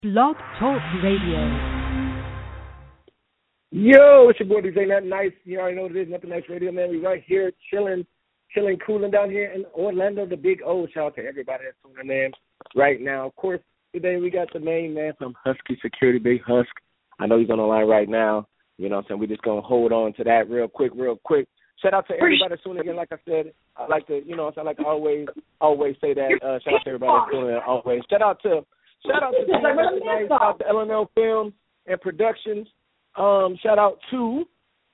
Blog Talk Radio. Yo, it's your boy DJ Nothing Nice. You already know what it is, Nothing Nice Radio, man. We right here chilling, cooling down here in Orlando, the Big O. Shout out to everybody that's tuning in right now. Of course, today we got the main man from Husky Security, Big Husk. I know he's on the line right now. You know what I'm saying? We're just going to hold on to that real quick. Shout out to everybody that's tuning in. Like I said, I like to, I like to always say that. Shout out to everybody that's tuning in always. Shout out to Nice, shout out to LNL Films and Productions. Shout out to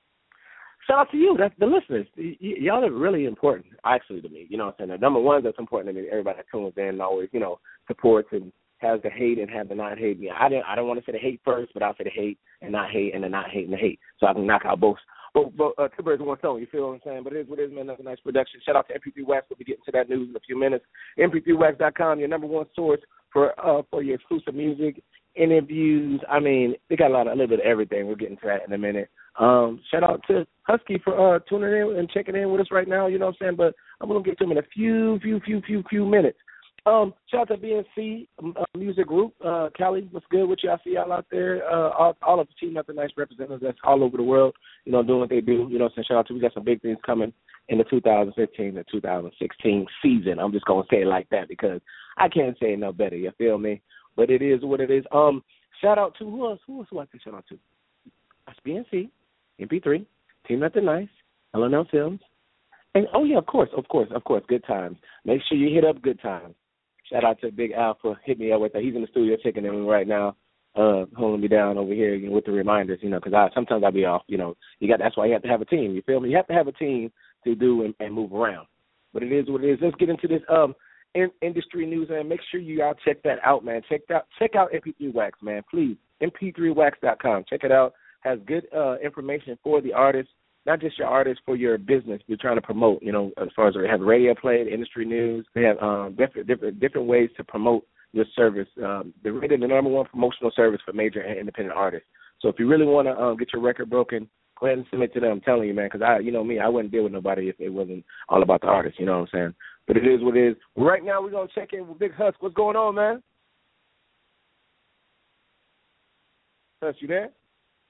you. That's the listeners. Y'all are really important, actually, to me. You know what I'm saying? The number one that's important to me, everybody that tunes in and always, supports and has the hate and have the not hate. Yeah, I don't want to say the hate first, but I'll say the hate and not hate and the not hate and the hate. So I can knock out both two birds with one stone. You feel what I'm saying? But it is what it is, man. That's a nice production. Shout out to MP3 Wax. We'll be getting to that news in a few minutes. MP3Wax.com, your number one source for your exclusive music, interviews. I mean, they got a little bit of everything. We'll get into that in a minute. Shout out to Husky for tuning in and checking in with us right now. You know what I'm saying? But I'm gonna get to him in a few minutes. Shout out to BNC Music Group. Callie, what's good with you? I see y'all out there. All of the Team Nothing Nice representatives that's all over the world, doing what they do. You know what I'm saying? Shout out to, we got some big things coming in the 2015 to 2016 season. I'm just going to say it like that because I can't say it no better. You feel me? But it is what it is. Shout out to who else? Who I can shout out to? That's BNC, MP3, Team Nothing Nice, LNL Films. And, oh, yeah, of course, Good Times. Make sure you hit up Good Times. Shout out to Big Alpha. Hit me up with that. He's in the studio checking in right now, holding me down over here with the reminders, because sometimes I'll be off. That's why you have to have a team. You feel me? You have to have a team to do and move around. But it is what it is. Let's get into this industry news, and make sure you all check that out, man. Check out MP3 Wax, man. Please, mp3wax.com. Check it out. Has good information for the artists, not just your artists, for your business you're trying to promote. As far as they have radio play, industry news, they have different ways to promote your service. They're rated the number one promotional service for major and independent artists. So if you really want to get your record broken, go ahead and submit to them. I'm telling you, man, because I wouldn't deal with nobody if it wasn't all about the artist. You know what I'm saying? But it is what it is. Right now, we're gonna check in with Big Husk. What's going on, man? Husk, you there?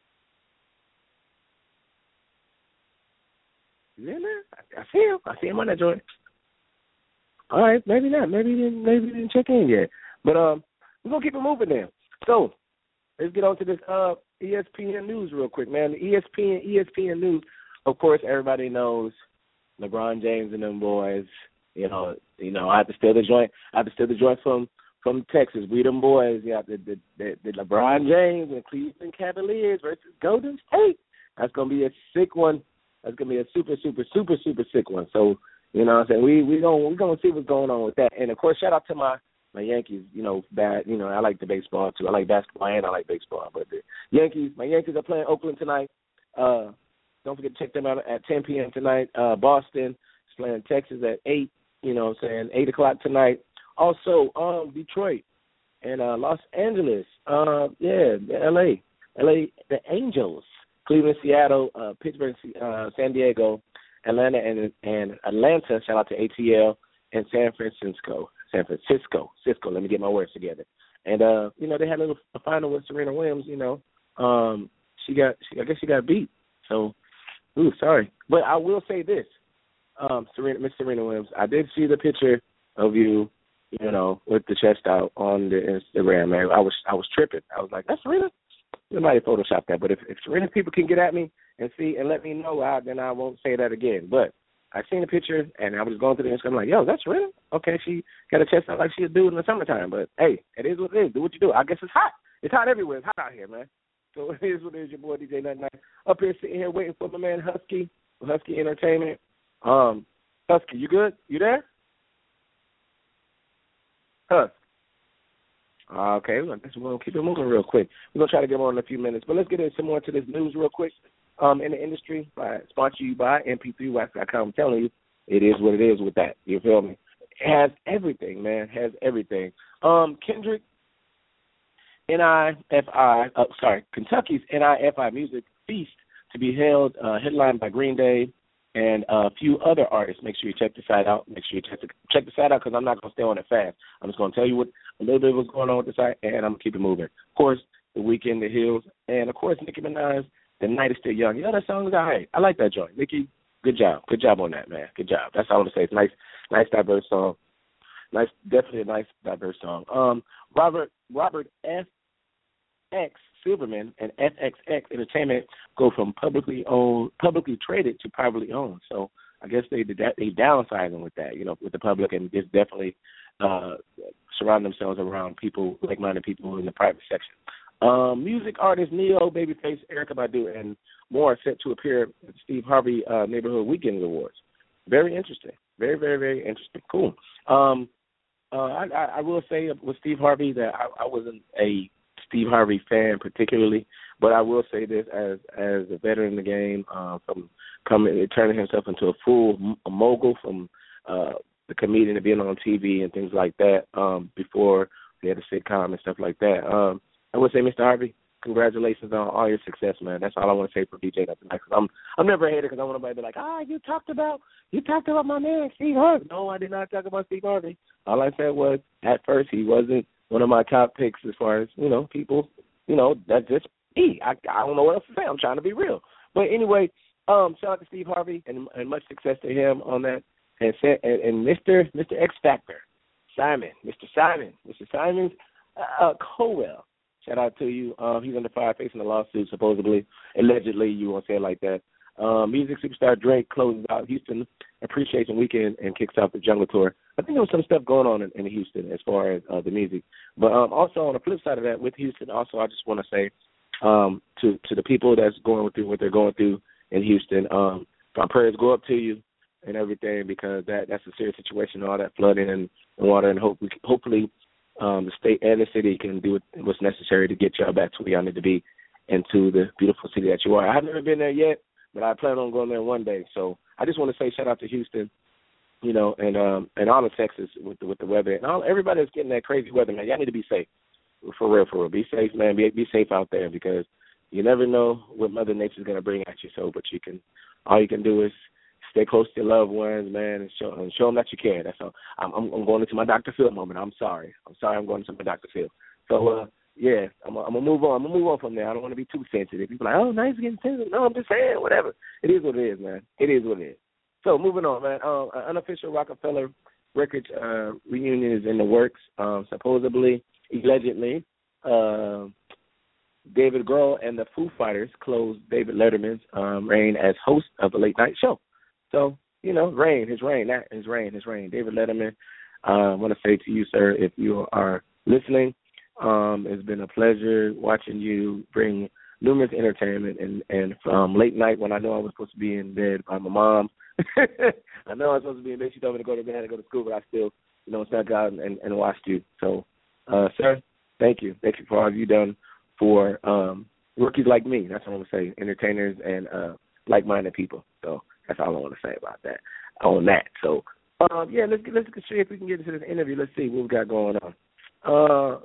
You in there? I see him. I see him on that joint. All right, maybe not. Maybe he didn't check in yet. But we're gonna keep it moving then. So let's get on to this ESPN news real quick, man. The ESPN news. Of course, everybody knows LeBron James and them boys. I have to steal the joint from Texas. We them boys. Yeah, the LeBron James and Cleveland Cavaliers versus Golden State. That's gonna be a sick one. That's gonna be a super sick one. So what I'm saying, we gonna see what's going on with that. And of course, shout out to my Yankees. I like the baseball too. I like basketball and I like baseball. But my Yankees are playing Oakland tonight. Don't forget to check them out at 10 p.m. tonight. Boston is playing Texas at 8. 8 o'clock tonight. Also, Detroit and Los Angeles. L.A., the Angels. Cleveland, Seattle, Pittsburgh, San Diego, Atlanta, and Atlanta. Shout out to ATL and San Francisco. Let me get my words together. And they had a final with Serena Williams. I guess she got beat. So, sorry. But I will say this, Miss Serena Williams. I did see the picture of you, with the chest out on the Instagram. Man, I was tripping. I was like, that's Serena. You might have photoshopped that, but if Serena people can get at me and see and let me know, then I won't say that again. But I seen the picture, and I was going through the Instagram like, yo, that's Serena? Okay, she got a chest out like she a dude in the summertime. But, hey, it is what it is. Do what you do. I guess it's hot. It's hot everywhere. It's hot out here, man. So it is what it is. Your boy DJ Nothing Nice up here sitting here waiting for my man Husky Entertainment. Husky, you good? You there? Husk. Okay, I guess we'll keep it moving real quick. We're going to try to get on in a few minutes. But let's get into more to this news real quick. In the industry, sponsored you by mp3wax.com. I'm telling you, it is what it is with that. You feel me? It has everything, man. Has everything. Kentucky's NIFI Music Feast to be held, headlined by Green Day and a few other artists. Make sure you check the site out. Make sure you check the site out because I'm not going to stay on it fast. I'm just going to tell you a little bit of what's going on with the site, and I'm going to keep it moving. Of course, The Weeknd, The Hills, and, of course, Nicki Minaj, The Night Is Still Young. You know, that song is all right. I like that joint. Nicki, good job. Good job on that, man. Good job. That's all I want to say. It's nice, diverse song. Nice, definitely a nice, diverse song. Robert F.X. Silverman and FXX Entertainment go from publicly traded to privately owned. So I guess they downsizing with that, with the public, and just definitely surround themselves around people, like-minded people in the private section. Music artist Neo, Babyface, Erykah Badu, and more are set to appear at the Steve Harvey Neighborhood Weekend Awards. Very interesting. Very, very, very interesting. Cool. I will say with Steve Harvey that I wasn't a Steve Harvey fan particularly, but I will say this as a veteran in the game, from turning himself into a full mogul from the comedian to being on TV and things like that, before he had a sitcom and stuff like that. I would say, Mr. Harvey, congratulations on all your success, man. That's all I want to say for DJ Nothing Nice. I'm never a hater because I want everybody to be like, you talked about my man Steve Harvey. No, I did not talk about Steve Harvey. All I said was at first he wasn't one of my top picks as far as, people, that's just me. I don't know what else to say. I'm trying to be real. But anyway, shout out to Steve Harvey and much success to him on that. And Mr. X Factor, Mr. Simon's Cowell. Shout out to you. He's under fire facing a lawsuit, supposedly. Allegedly, you won't say it like that. Music superstar Drake closes out Houston Appreciation Weekend and kicks off the Jungle Tour. I think there was some stuff going on in Houston as far as the music. But also on the flip side of that, with Houston, also I just want to say to the people that's going through what they're going through in Houston, my prayers go up to you and everything, because that's a serious situation, all that flooding and water, and hopefully the state and the city can do what's necessary to get y'all back to where y'all need to be and to the beautiful city that you are. I've never been there yet, but I plan on going there one day. So I just want to say shout out to Houston, and all of Texas with the weather and everybody that's getting that crazy weather, man. Y'all need to be safe, for real. Be safe, man. Be safe out there, because you never know what Mother Nature's gonna bring at you. So, but all you can do is stay close to your loved ones, man, and show them that you care. That's all. I'm going into my Dr. Phil moment. I'm sorry. I'm going into my Dr. Phil. So, yeah, I'm gonna move on. I'm gonna move on from there. I don't want to be too sensitive. People are like, oh, nice getting sensitive. No, I'm just saying, whatever. It is what it is, man. It is what it is. So, moving on, man. An unofficial Rockefeller Records reunion is in the works. Supposedly, allegedly, David Grohl and the Foo Fighters closed David Letterman's reign as host of the late night show. So, his reign. David Letterman, I want to say to you, sir, if you are listening, it's been a pleasure watching you bring numerous entertainment and from late night when I know I was supposed to be in bed by my mom. I know I was supposed to be in bed. She told me to go to bed and go to school, but I still, snuck out and watched you. So, sir, thank you. Thank you for all you've done for rookies like me. That's what I'm going to say, entertainers and like-minded people. So that's all I want to say about that. On that. So, let's see if we can get into this interview. Let's see what we got going on.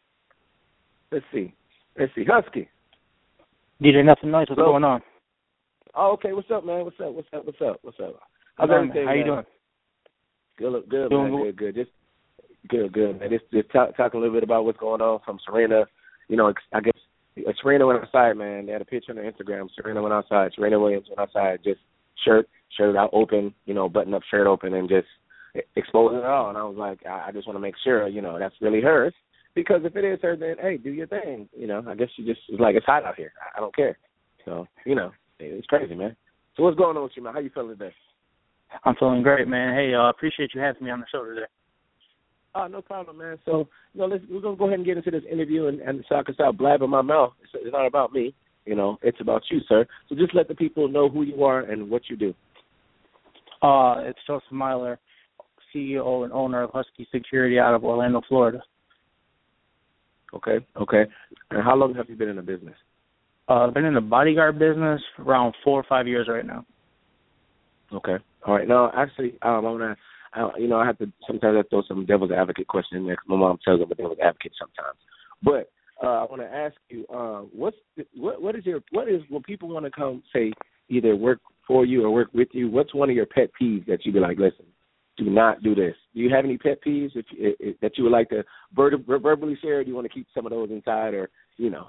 Let's see. Husky. DJ Nothing Nice, what's going on? Oh, okay. What's up, man? What's up? How's everything? How you doing? Good, man. Good. Just good, man. Just talking a little bit about what's going on from Serena. I guess Serena went outside, man. They had a picture on their Instagram. Serena went outside. Serena Williams went outside, just shirt out open, button up shirt open, and just exposing it all. And I was like, I just want to make sure, that's really hers. Because if it is her, then, hey, do your thing. I guess she just is like, it's hot out here. I don't care. So, it's crazy, man. So what's going on with you, man? How you feeling today? I'm feeling great, man. Hey, appreciate you having me on the show today. Oh, no problem, man. So, we're going to go ahead and get into this interview and so I can start blabbing my mouth. It's not about me. It's about you, sir. So just let the people know who you are and what you do. It's Joseph Myler, CEO and owner of Husky Security out of Orlando, Florida. Okay. And how long have you been in the business? I've been in the bodyguard business for around 4 or 5 years right now. Okay. All right. Now, actually, I have to sometimes throw some devil's advocate question in there 'cause my mom tells me I'm a devil's advocate sometimes. But I want to ask you, what is when people want to come say, either work for you or work with you, what's one of your pet peeves that you'd be like, listen, do not do this? Do you have any pet peeves that you would like to verbally share? Or do you want to keep some of those inside, or No.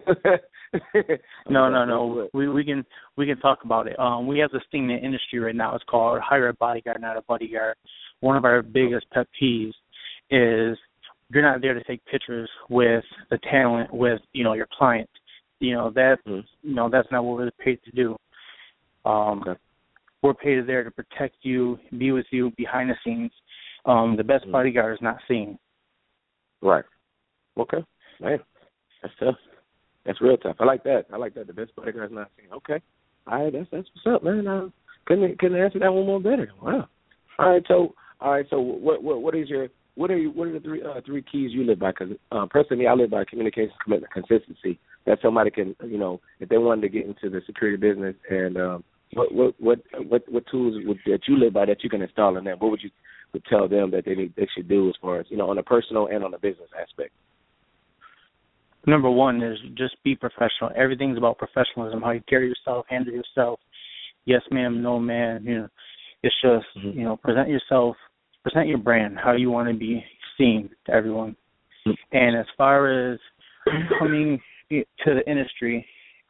We can talk about it. We have this thing in the industry right now. It's called hire a bodyguard, not a bodyguard. One of our biggest pet peeves is you're not there to take pictures with the talent, with your client. That's not what we're paid to do. Okay. We're paid there to protect you, be with you behind the scenes. The best bodyguard is not seen. Right. Okay. Man, that's tough. That's real tough. I like that. The best bodyguard is not seen. Okay. All right. That's what's up, man. I couldn't answer that one more better. Wow. All right. So what are the three keys you live by? Because personally, I live by communication, commitment, consistency. That somebody can, if they wanted to get into the security business, and what tools that you live by that you can install in them? What would you tell them that they should do as far as on a personal and on a business aspect? Number one is just be professional. Everything's about professionalism. How you carry yourself, handle yourself. Yes, ma'am. No, ma'am. It's just present yourself. Present your brand, how you want to be seen to everyone. And as far as coming to the industry,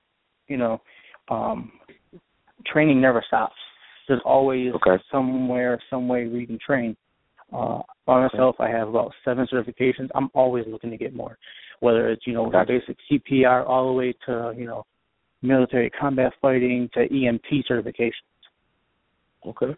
training never stops. There's always some way where you can train. By myself, I have about 7 certifications. I'm always looking to get more, whether it's, basic CPR all the way to, military combat fighting to EMT certifications. Okay.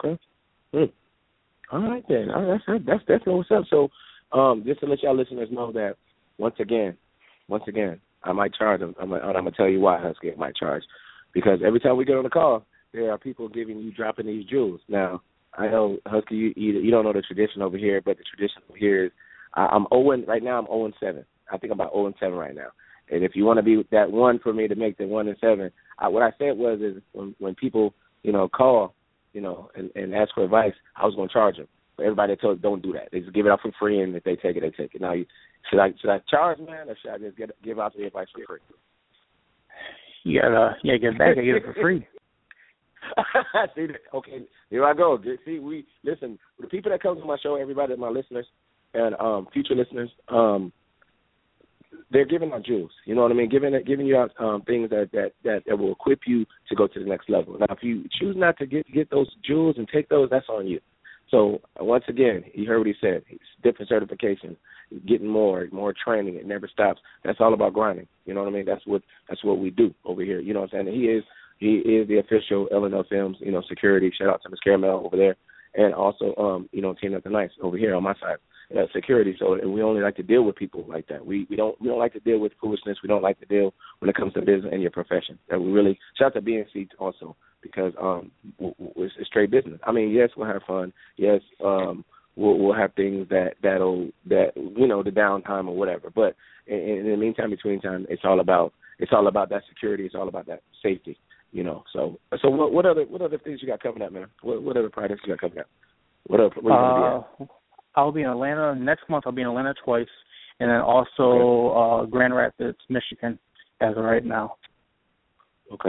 All right, then. That's definitely what's up. So just to let y'all listeners know that, once again, I might charge them. I'm going to tell you why Husky might charge. Because every time we get on the call, there are people dropping these jewels. Now, I know, Husky, you don't know the tradition over here, but the tradition over here is I'm 0-7. I think I'm about 0-7 right now. And if you want to be that one for me to make the 1-7, what I said was when people, call, and ask for advice, I was going to charge them. But everybody told don't do that. They just give it out for free, and if they take it, they take it. Now, should I charge, man, or should I just give out the advice for free? You gotta get back and get it for free. See, okay, here I go. See, listen. The people that come to my show, everybody, my listeners and future listeners, they're giving out jewels. You know what I mean? Giving you out things that will equip you to go to the next level. Now, if you choose not to get those jewels and take those, that's on you. So once again, you heard what he said. It's different certifications, getting more training. It never stops. That's all about grinding. You know what I mean? That's what we do over here. You know what I'm saying? He is the official L&L Films, security. Shout out to Ms. Caramel over there, and also Team Nothing Nice over here on my side. Security. So we only like to deal with people like that. We don't like to deal with foolishness. We don't like to deal when it comes to business and your profession. And we really shout out to BNC also, because it's straight business. I mean, yes, we'll have fun. Yes, we'll have things that the downtime or whatever. But in the meantime, between time, it's all about that security. It's all about that safety. So what other things you got coming up, man? What other projects you got coming up? Where you gonna be at? I'll be in Atlanta next month. I'll be in Atlanta twice, and then also Grand Rapids, Michigan, as of right now. Okay.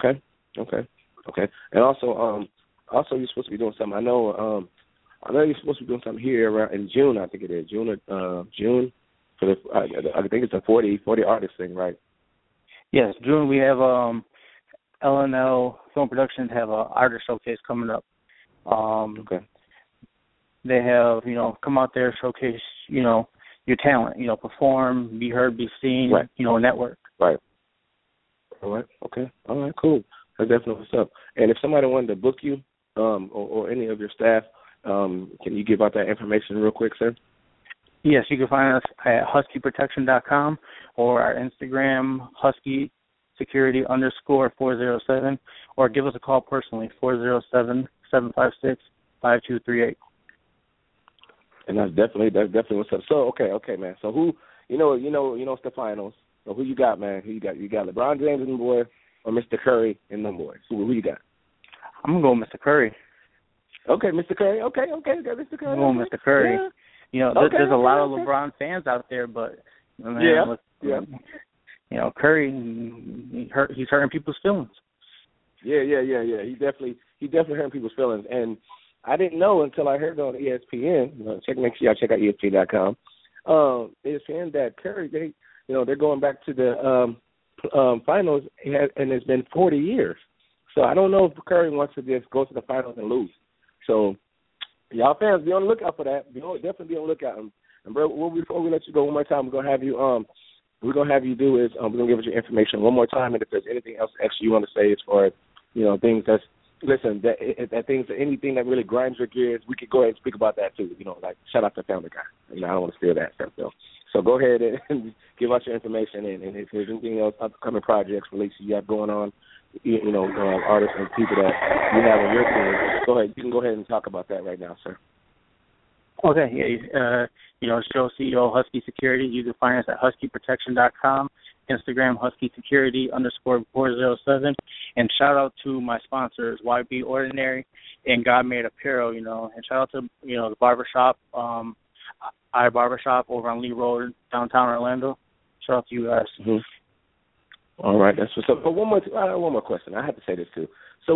And also you're supposed to be doing something. I know you're supposed to be doing something here around in June. I think it is June for the. I think it's a 40 artist thing, right? Yes, June we have L&L Film Productions have a artist showcase coming up. Okay. They have, come out there, showcase, your talent, perform, be heard, be seen, right. Network. Right. All right. Okay. All right. Cool. That's definitely what's up. And if somebody wanted to book you, or any of your staff, can you give out that information real quick, sir? Yes, you can find us at huskyprotection.com or our Instagram, HuskySecurity_407, or give us a call personally, 407-756-5238. And that's definitely what's up. So okay, man. So who it's the finals. So who you got, man? Who you got? You got LeBron James and them boys, or Mr. Curry and them boys? Who you got? I'm gonna go with Mr. Curry. Okay, Mr. Curry. Okay, Mr. Curry. I'm going with Mr. Curry. Yeah. There's a lot of LeBron fans out there, but Curry, he's hurting people's feelings. Yeah. He definitely hurting people's feelings, and I didn't know until I heard it on ESPN. Make sure y'all check out ESPN.com. ESPN that Curry, they're going back to the finals, and it's been 40 years. So I don't know if Curry wants to just go to the finals and lose. So y'all fans, be on the lookout for that. Definitely be on the lookout. And bro, before we let you go one more time, we're gonna have you do is we're gonna give you your information one more time, and if there's anything else extra you want to say as far as things that things, anything that really grinds your gears, we could go ahead and speak about that too. Like shout out to Family Guy. I don't want to steal that stuff though. So go ahead and give us your information, and if there's anything else, upcoming projects, releases you have going on, artists and people that you have on your team, go ahead. You can go ahead and talk about that right now, sir. Okay, show CEO Husky Security. You can find us at huskyprotection.com, Instagram husky_security_407, and shout out to my sponsors, YB Ordinary and God Made Apparel, and shout out to the barbershop, I Barbershop over on Lee Road, downtown Orlando. Shout out to you guys. Mm-hmm. All right, that's what's up. But one more question. I have to say this too.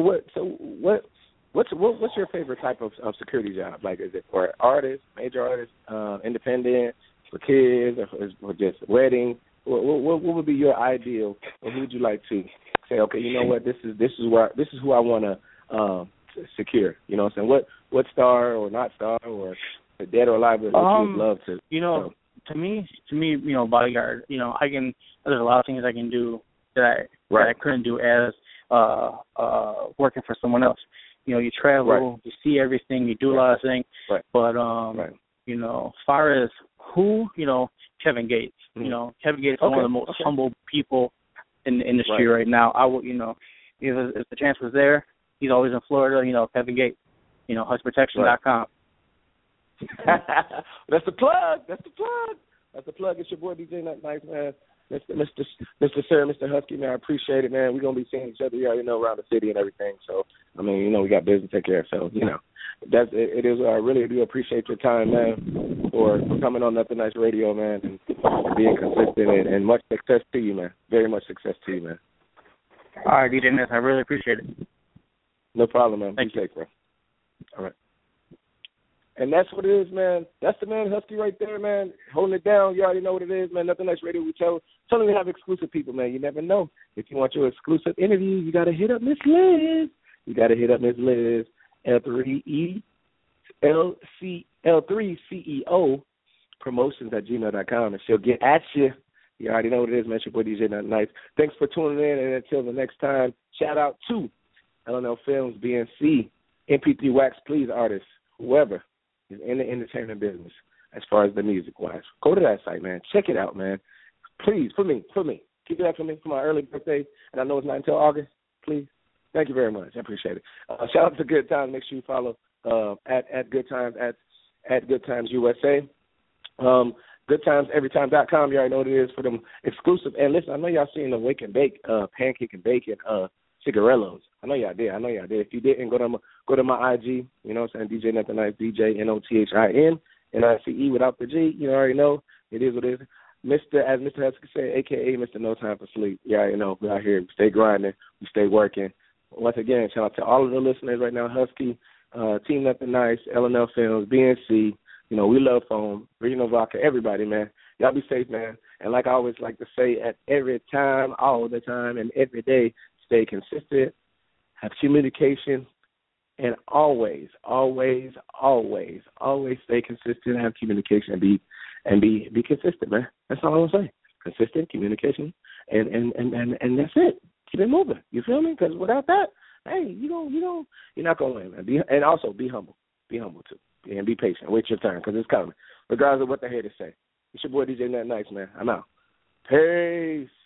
What's your favorite type of security job? Like, is it for artists, major artists, independent, for kids, or just wedding? What would be your ideal, or who would you like to say? Okay, you know what? This is who I want to secure. You know what I'm saying? What star or not star or dead or alive that you would love to? To me, bodyguard. There's a lot of things I can do that I couldn't do as working for someone else. You travel, you see everything, you do a lot of things. Right. But as far as who, Kevin Gates. Mm-hmm. Kevin Gates is one of the most humble people in the industry right now. I would, if the chance was there, he's always in Florida. Kevin Gates. HuskProtection.com. That's the plug. It's your boy DJ Nut Nice, man. Mr. Sir, Mr. Husky, man, I appreciate it, man. We're going to be seeing each other, you already know, around the city and everything. So, we got business to take care of. So, that's it. I really do appreciate your time, man, for coming on Nothing Nice Radio, man, and being consistent, and much success to you, man. Very much success to you, man. All right, DJ Ness, I really appreciate it. No problem, man. Thank you. Be safe, bro. All right. And that's what it is, man. That's the man Husky right there, man. Holding it down. You already know what it is, man. Nothing Nice Radio. We tell you to have exclusive people, man. You never know. If you want your exclusive interview, you got to hit up Miss Liz. L3CEO promotions@gmail.com, and she'll get at you. You already know what it is, man. It's your boy DJ Nothing Nice. Thanks for tuning in, and until the next time, shout out to LNL Films, BNC, MP3 Wax, please, artists, whoever is in the entertainment business as far as the music-wise. Go to that site, man. Check it out, man. Please, for me. Keep it up for me for my early birthday, and I know it's not until August. Please. Thank you very much. I appreciate it. Shout out to Good Times. Make sure you follow at Good Times, at Good Times USA. GoodTimesEverytime.com. You already know what it is for them exclusive. And listen, I know y'all seen the Wake and Bake, Pancake and Bacon, cigarellos. I know y'all did. If you didn't, go to my IG. You know what I'm saying? DJ Nothing Nice, DJ NOTHIN NICE without the G. You already know. It is what it is. As Mr. Husky said, a.k.a. Mr. No Time for Sleep. You already know. We're out here. We stay grinding. We stay working. Once again, shout out to all of the listeners right now. Husky, Team Nothing Nice, LNL Films, BNC. We love Foam, Regional Vodka, everybody, man. Y'all be safe, man. And like I always like to say, at every time, all the time, and every day, stay consistent, have communication, and always stay consistent, have communication, and be consistent, man. That's all I'm saying. Consistent communication, and that's it. Keep it moving. You feel me? Because without that, hey, you're not gonna win, man. And also be humble. Be humble too. And be patient. Wait your turn, because it's coming. Regardless of what the haters say. It's your boy DJ Nothing Nice, man. I'm out. Peace.